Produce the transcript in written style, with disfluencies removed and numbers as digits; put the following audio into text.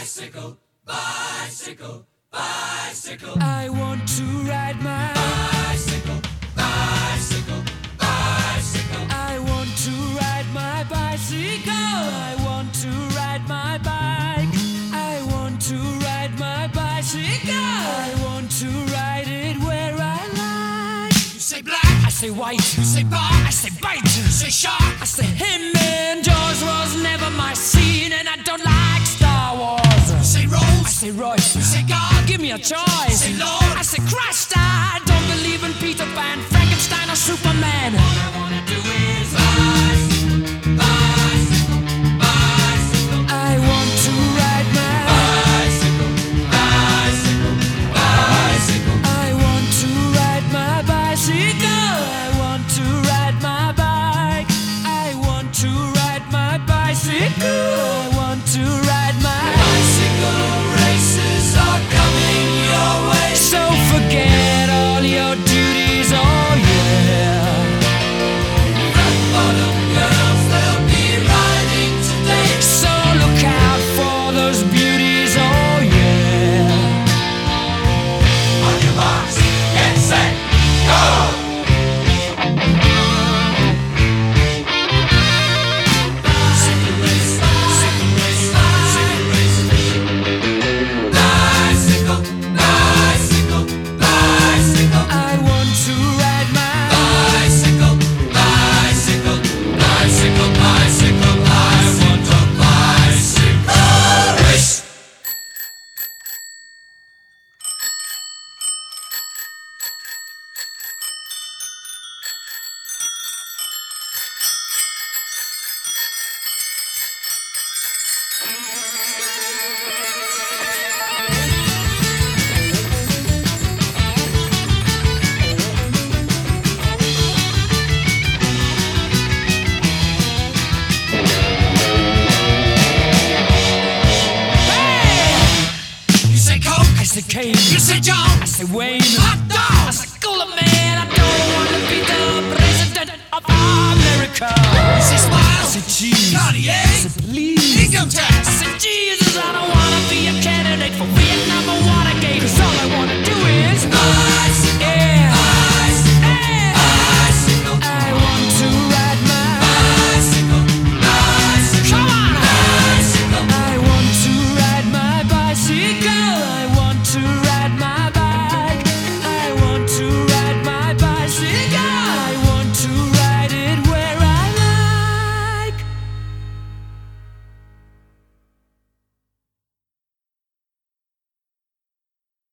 Bicycle, bicycle, bicycle. I want to ride my bicycle, bicycle, bicycle. I want to ride my bicycle. I want to ride my bike. I want to ride my bicycle. I want to ride it where I like. You say black, I say white. you say bar, I say bite. you say shark. I say him and Jaws was never my scene, and I don't like Star Wars. You say I Rose, say Royce. you say God, Give me a choice. say Lord. I say Christ. I don't believe in Peter Pan, Frankenstein, or Superman. All I wanna do is bicycle, bicycle, bicycle. I want to ride my Bicycle, bicycle, bicycle. I want to ride my bicycle. I want to ride my bike. I want to ride my bicycle. I want to ride my Bicycle races are coming your way. So forget all your duties, oh yeah. Rock bottom girls, they'll be riding today. So look out for those beauties, oh yeah. On your marks, get set, go! Bicycle race, bicycle race, bicycle race. Bicycle, bicycle, bicycle. I want to ride my Bicycle, bicycle, bicycle, bicycle. I want a bicycle race. You say Coke, I say Kane. you say John, I say Wayne. hot I dog. say cooler man. I don't want to be the president of America. You say I Smile, say cheese. Cartier, I say please. income tax. I say